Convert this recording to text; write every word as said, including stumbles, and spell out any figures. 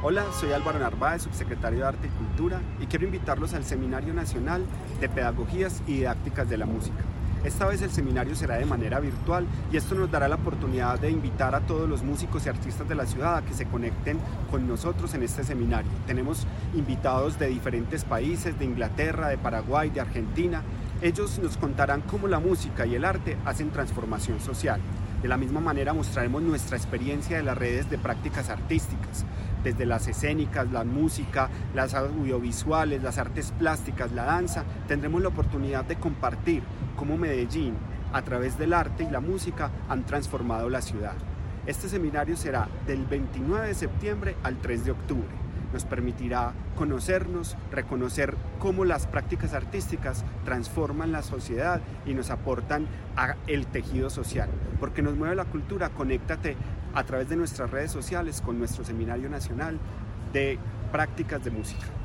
Hola, soy Álvaro Narváez, subsecretario de Arte y Cultura, y quiero invitarlos al Seminario Nacional de Pedagogías y Didácticas de la Música. Esta vez el seminario será de manera virtual y esto nos dará la oportunidad de invitar a todos los músicos y artistas de la ciudad a que se conecten con nosotros en este seminario. Tenemos invitados de diferentes países, de Inglaterra, de Paraguay, de Argentina. Ellos nos contarán cómo la música y el arte hacen transformación social. De la misma manera mostraremos nuestra experiencia de las redes de prácticas artísticas, desde las escénicas, la música, las audiovisuales, las artes plásticas, la danza. Tendremos la oportunidad de compartir cómo Medellín, a través del arte y la música, han transformado la ciudad. Este seminario será del veintinueve de septiembre al tres de octubre. Nos permitirá conocernos, reconocer cómo las prácticas artísticas transforman la sociedad y nos aportan al tejido social. Porque nos mueve la cultura, conéctate a través de nuestras redes sociales con nuestro Seminario Nacional de Prácticas de Música.